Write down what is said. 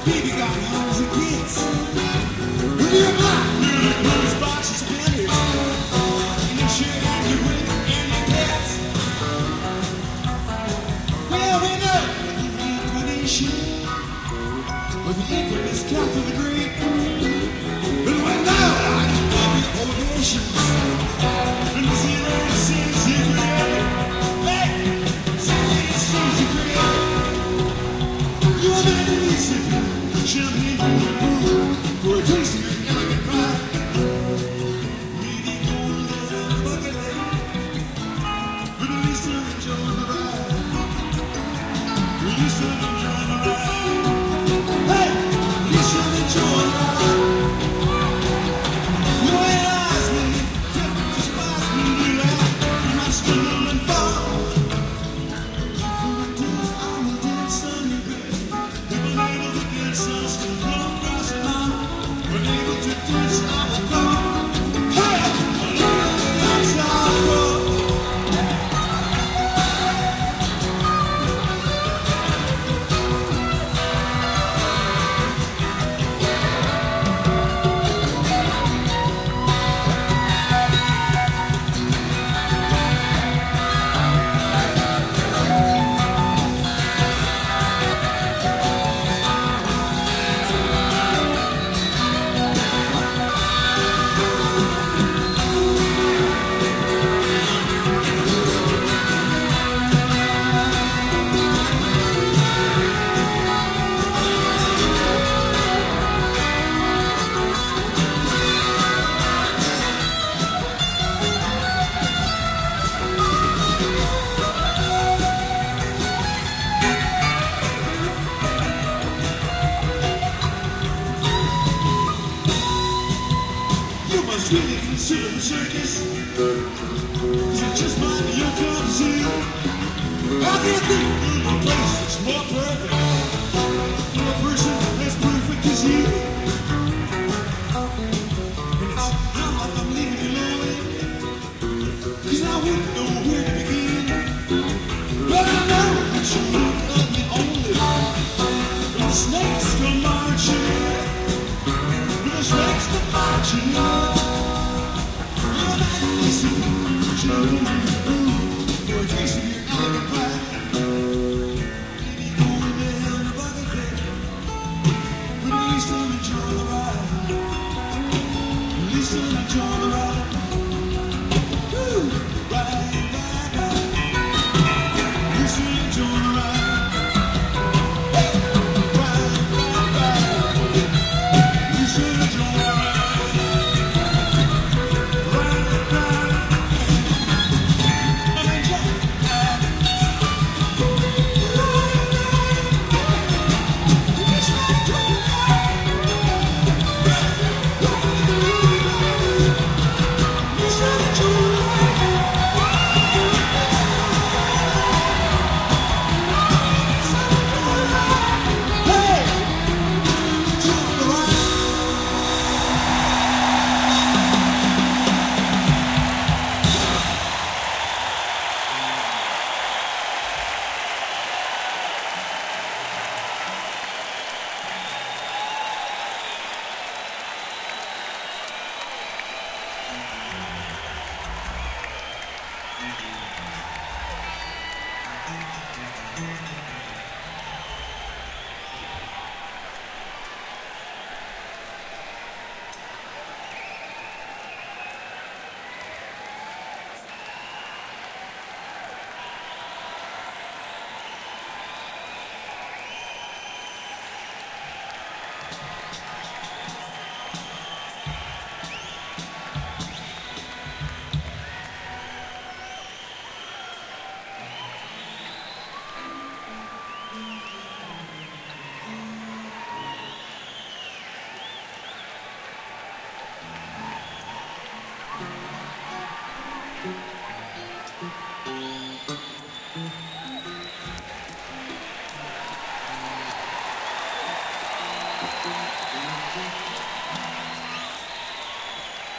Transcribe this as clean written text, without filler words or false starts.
Baby got hard as it gets. When you're black, you're the clothes box is finished. And you share your with and your pets. Well, we know the reincarnation of the infamous Catholic Greek. But when now I love your ovations. And the zero seems you create. Hey, zero seems you create. You're not easy. Champagne from the pool for a taste of your elegant pie. Maybe going down the bucket lake, but at least I'm enjoying the ride. At least I'm enjoying the ride. Hey, at least I'm enjoying the ride. You ain't eyes me, despise me, you laugh, you might stumble and fall. If you would dance, I will dance on your grave. If I'm able to dance, I'll still come across the line. Unable to dance, I will go. Hey, that's how I go. You must really consider the circus, 'cause it just might be your cup of tea. I can't think of a place that's more perfect for a person as perfect as you. And it's not like I'm leaving you lonely, 'cause I wouldn't know where to begin. But I know that you look at me only when the snakes come marching in. When the snakes come marching in. You're not easy, you're in the mood for a taste of your elegant pie. Maybe going down the bucket lake, but at least I'm enjoying the ride. At least I'm enjoying the ride. Woo! Ride, ride, ride. At least I'm enjoying the ride. Hey! Ride, ride, ride. At least I'm enjoying the ride.